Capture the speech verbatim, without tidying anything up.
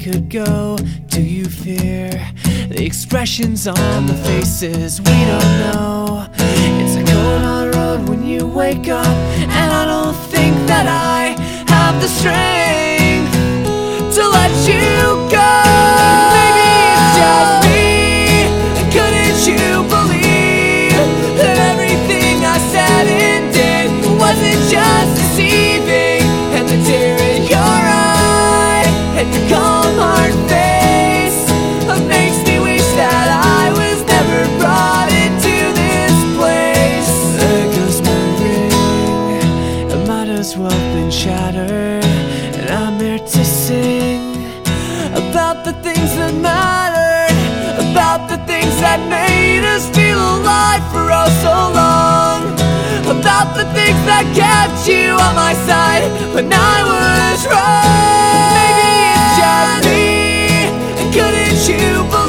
could go. Do you fear the expressions on the faces? We don't know. It's a cold hard road when you wake up, and I don't think that I have the strength to let you go. Maybe it's just me. Couldn't you believe that everything I said and did wasn't just deceiving? And the tear in your eye and your calm hard face makes me wish that I was never brought into this place. There goes my ring, it might as well have been shattered, and I'm here to sing about the things that mattered, about the things that made us feel alive for oh so long, about the things that kept you on my side when I was wrong. Maybe it's just me, couldn't you believe